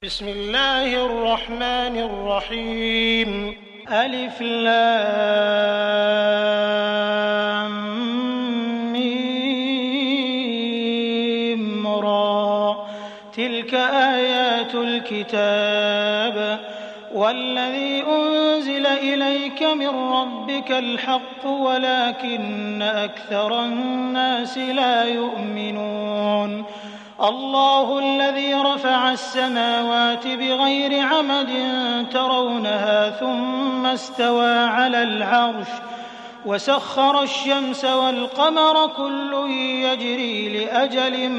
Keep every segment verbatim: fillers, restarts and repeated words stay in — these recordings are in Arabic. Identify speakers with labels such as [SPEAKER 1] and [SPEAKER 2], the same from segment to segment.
[SPEAKER 1] بسم الله الرحمن الرحيم ألف لام ميم را تلك آيات الكتاب والذي أنزل إليك من ربك الحق ولكن أكثر الناس لا يؤمنون الله الذي رفع السماوات بغير عمد ترونها ثم استوى على العرش وسخر الشمس والقمر كل يجري لأجل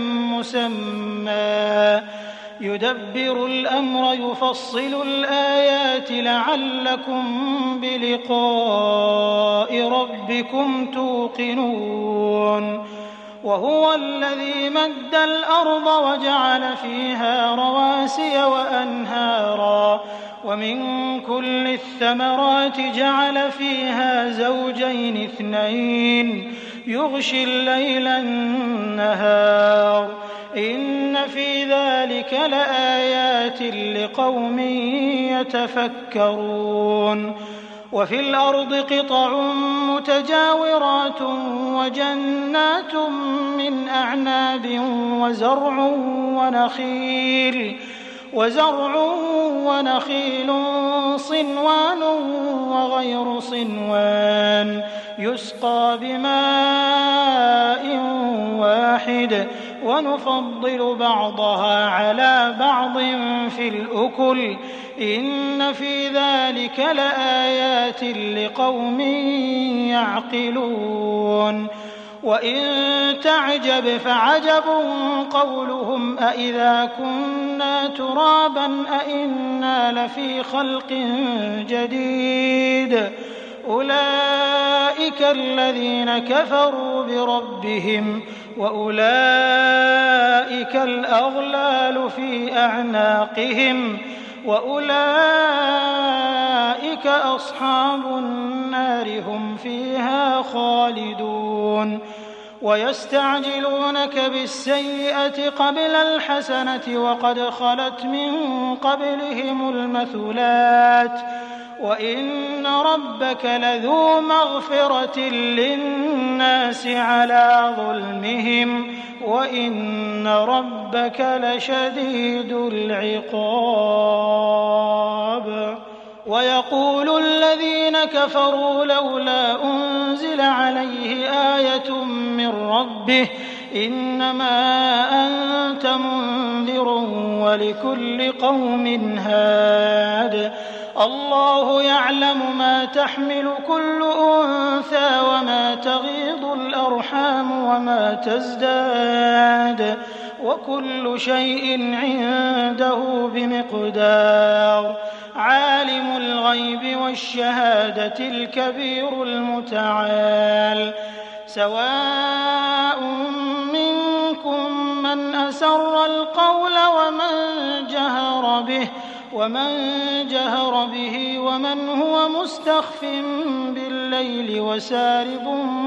[SPEAKER 1] مسمى يدبر الأمر يفصل الآيات لعلكم بلقاء ربكم توقنون وهو الذي مد الأرض وجعل فيها رواسي وأنهارا ومن كل الثمرات جعل فيها زوجين اثنين يغشي الليل النهار إن في ذلك لآيات لقوم يتفكرون وفي الأرض قطع متجاورات وجنات من أعناب وزرع ونخيل وزرع ونخيل صنوان وغير صنوان يسقى بماء واحد ونفضل بعضها على بعض في الأكل إن في ذلك لآيات لقوم يعقلون وإن تعجب فعجب قولهم أإذا كنا ترابا أإنا لفي خلق جديد أولئك الذين كفروا بربهم وأولئك الأغلال في أعناقهم وأولئك أصحاب النار هم فيها خالدون ويستعجلونك بالسيئة قبل الحسنة وقد خلت من قبلهم المثلات وإن ربك لذو مغفرة للناس على ظلمهم وإن ربك لشديد العقاب ويقول الذين كفروا لولا أنزل عليه آية من ربه إنما أنت منذر ولكل قوم هاد الله يعلم ما تحمل كل أنثى وما تغيض الأرحام وما تزداد وكل شيء عنده بمقدار عالم الغيب والشهادة الكبير المتعال سواء منكم من أسر القول ومن جهر به ومن جهر به ومن هو مستخف بالليل وسارب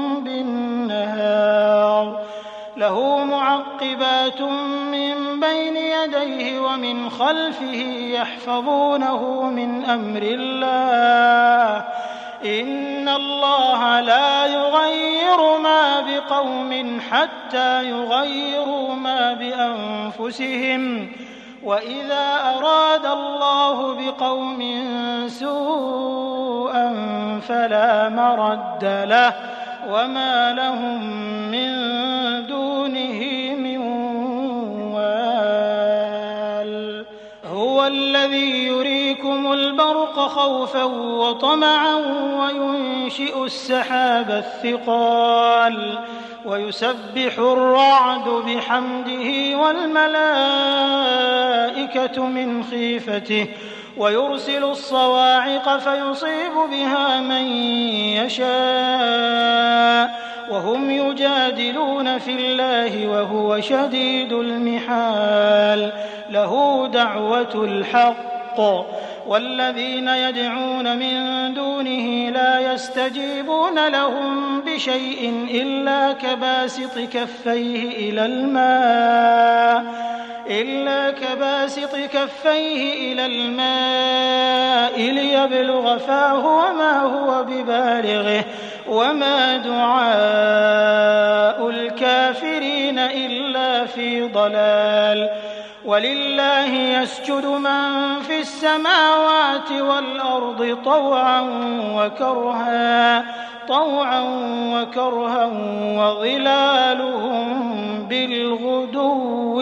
[SPEAKER 1] بالنهار له معقبات من بين يديه ومن خلفه يحفظونه من أمر الله إن الله لا يغير ما بقوم حتى يغيروا ما بأنفسهم وإذا أراد الله بقوم سوءا فلا مرد له وما لهم من دونه من وال هو الذي يريكم البرق خوفا وطمعا وينشئ السحاب الثقال ويسبح الرعد بحمده والملائكة من خيفته ويرسل الصواعق فيصيب بها من يشاء وهم يجادلون في الله وهو شديد المحال له دعوة الحق والذين يدعون من دونه لا يستجيبون لهم بشيء إلا كباسط كفيه إلى الماء إلا كباسط كفيه إلى الماء ليبلغ فاه وما هو ببالغه وما دعاء الكافرين إلا في ضلال ولله يسجد من في السماوات والأرض طوعا وكرها طوعا وكرها وظلالهم بالغدو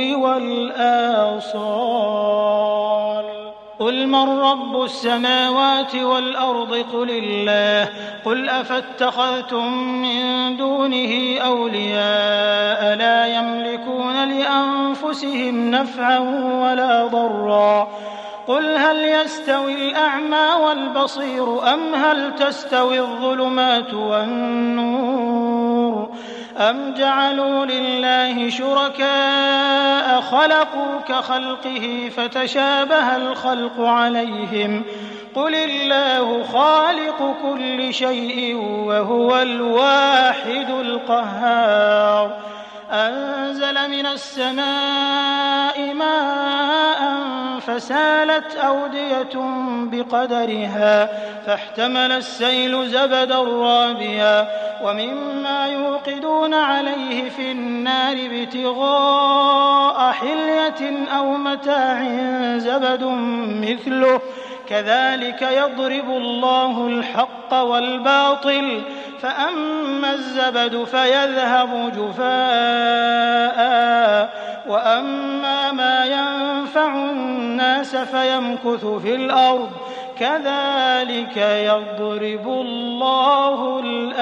[SPEAKER 1] والآصال قل من رب السماوات والأرض قل الله قل أفاتخذتم من دونه أولياء لا يملكون لأنفسهم نفعا ولا ضرا قل هل يستوي الأعمى والبصير أم هل تستوي الظلمات والنور أم جعلوا لله شركاء خلقوا كخلقه فتشابه الخلق عليهم قل الله خالق كل شيء وهو الواحد القهار أنزل من السماء ماء فسالت أودية بقدرها فاحتمل السيل زبدا رابيا ومما يوقدون عليه في النار ابتغاء حلية أو متاع زبد مثله كذلك يضرب الله الحق والباطل فأما الزبد فيذهب جفاء وأما ما ينفع الناس فيمكث في الأرض كذلك يضرب الله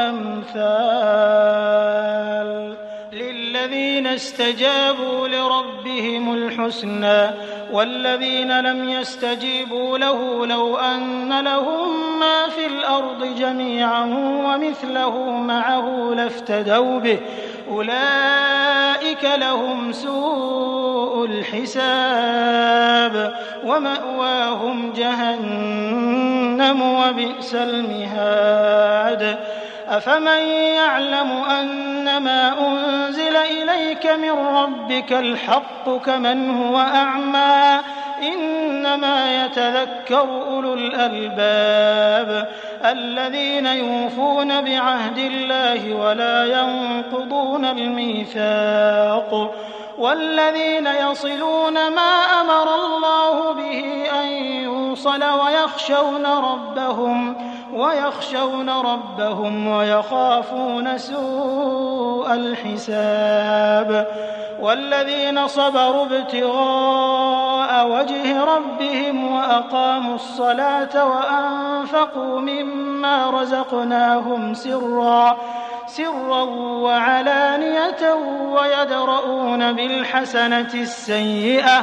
[SPEAKER 1] الأمثال للذين استجابوا لربهم الحسنى والذين لم يستجيبوا له لو أن لهم ما في الأرض جميعا ومثله معه لافتدوا به أولئك لهم سوء الحساب ومأواهم جهنم وبئس المهاد أفمن يعلم أنما أنزل إليك من ربك الحق كمن هو أعمى إنما يتذكر أولو الألباب الذين يوفون بعهد الله ولا ينقضون الميثاق والذين يصلون ما أمر الله به أن يوصل ويخشون ربهم ويخشون ربهم ويخافون سوء الحساب والذين صبروا ابتغاء وجه ربهم وأقاموا الصلاة وأنفقوا مما رزقناهم سرا سرا وعلانية ويدرؤون بالحسنة السيئة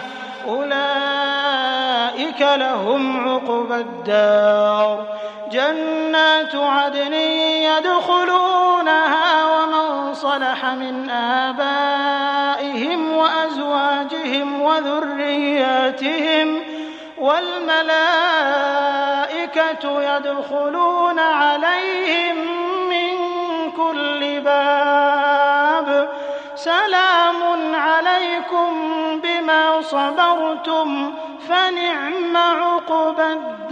[SPEAKER 1] أولئك لهم عقبى الدار جنات عدن يدخلونها ومن صلح من آبائهم وأزواجهم وذرياتهم والملائكة يدخلون عليهم من كل باب سلام عليكم بما صبرتم فنعم عقبى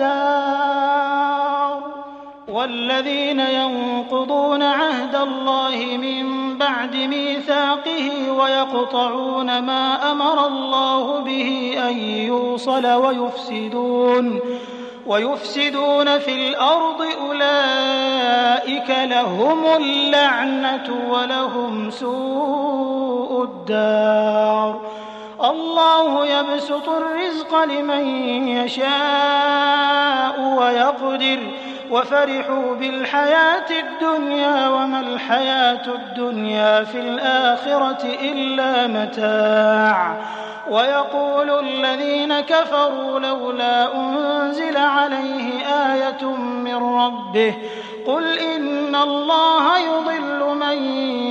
[SPEAKER 1] الدار والذين ينقضون عهد الله من بعد ميثاقه ويقطعون ما أمر الله به أن يوصل ويفسدون ويفسدون في الأرض أولئك لهم اللعنة ولهم سوء الدار الله يبسط الرزق لمن يشاء ويقدر وفرحوا بالحياة الدنيا وما الحياة الدنيا في الآخرة إلا متاع ويقول الذين كفروا لولا أنزل عليه آية من ربه قل إن الله يضل من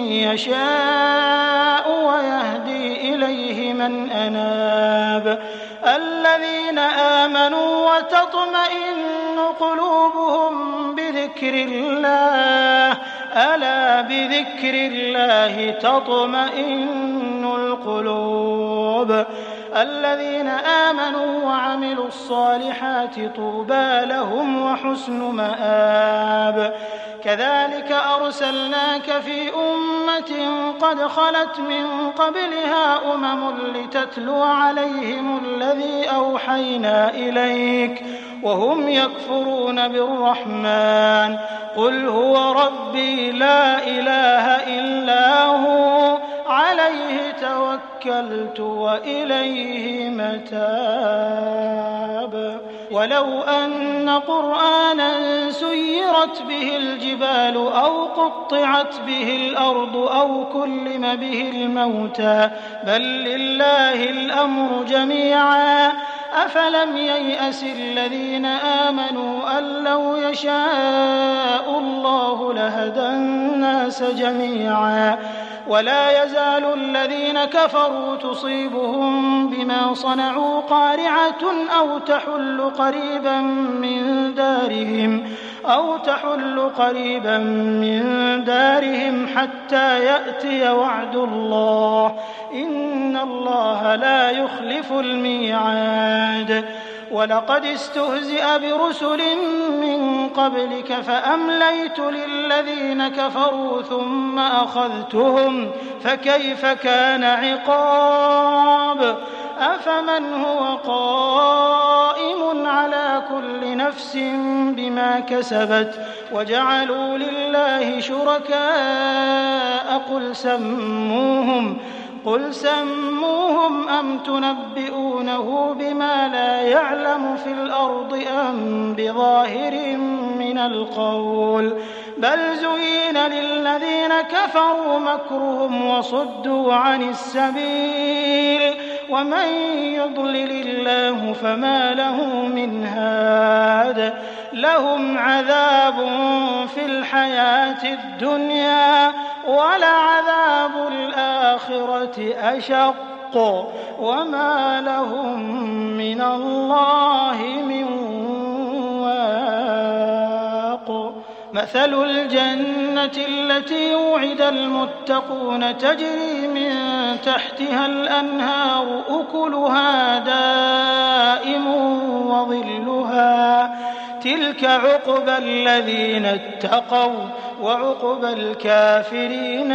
[SPEAKER 1] يشاء ويهدي إليه من أناب الذين آمنوا وتطمئن قلوبهم بذكر الله ألا بذكر الله تطمئن القلوب الذين آمنوا وعملوا الصالحات طوبى لهم وحسن مآب. كذلك أرسلناك في أمة قد خلت من قبلها أمم لتتلو عليهم الذي أوحينا إليك وهم يكفرون بالرحمن قل هو ربي لا إله إلا هو عليه توكلت وإليه متاب. ولو أن قرآنا سيرت به الجبال أو قطعت به الأرض أو كلم به الموتى بل لله الأمر جميعا أفلم ييأس الذين آمنوا أن لو يشاء الله لهدى الناس جميعا ولا يزال الذين كفروا تصيبهم بما صنعوا قارعة أو تحل قريبا من دارهم أو تحل قريبا من دارهم حتى يأتي وعد الله إن الله لا يخلف الميعاد. ولقد استهزئ برسل من قبلك فأمليت للذين كفروا ثم أخذتهم فكيف كان عقاب. أفمن هو قائم على كل نفس بما كسبت وجعلوا لله شركاء قل سموهم قل سموهم أم تنبئونه بما لا يعلم في الأرض أم بظاهر من القول بل زين للذين كفروا مكرهم وصدوا عن السبيل ومن يضلل الله فما له من هاد. لهم عذاب في الحياة الدنيا ولعذاب الآخرة أشق وما لهم من الله من واق. مثل الجنة التي وعد المتقون تجري من تحتها الأنهار أكلها دائم وظلها تلك عقبى الذين اتقوا وعقبى الكافرين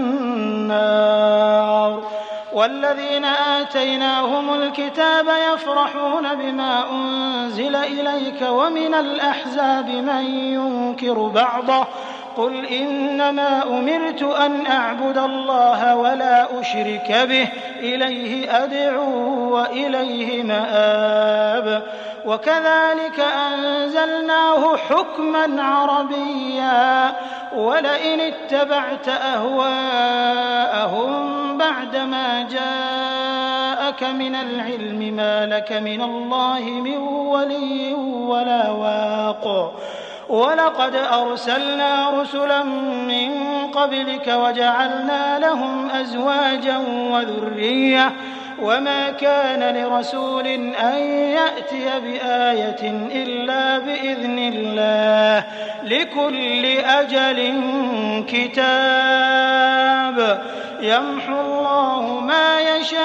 [SPEAKER 1] النار. والذين آتيناهم الكتاب يفرحون بما أنزل إليك ومن الأحزاب من ينكر بعضه قل إنما أمرت أن أعبد الله ولا أشرك به إليه أدعو وإليه مآب. وكذلك أنزلناه حكما عربيا ولئن اتبعت أهواءهم بعدما جاءك من العلم ما لك من الله من ولي ولا واق. ولقد أرسلنا رسلا من قبلك وجعلنا لهم أزواجا وذرية وما كان لرسول أن يأتي بآية إلا بإذن الله لكل أجل كتاب يمحو الله ما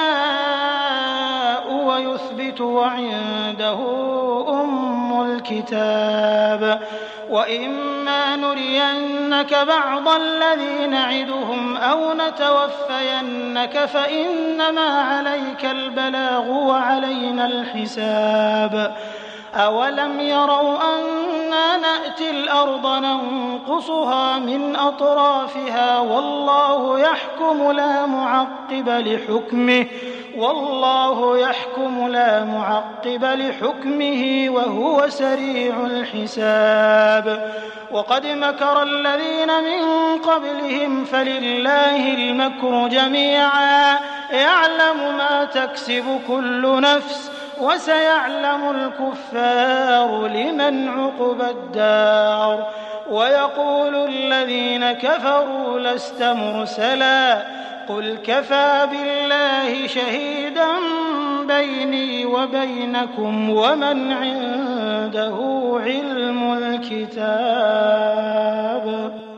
[SPEAKER 1] يشاء ويثبت وعنده أم الكتاب. وإما نرينك بعض الذي نعدهم أو نتوفينك فإنما عليك البلاغ وعلينا الحساب. أولم يروا أنا نأتي الأرض ننقصها من أطرافها والله يحكم لا معقب لحكمه والله يحكم لا معقب لحكمه وهو سريع الحساب. وقد مكر الذين من قبلهم فلله المكر جميعا يعلم ما تكسب كل نفس وسيعلم الكفار لمن عقبى الدار. ويقول الذين كفروا لست مرسلا قل كفى بالله شهيدا بيني وبينكم ومن عنده علم الكتاب.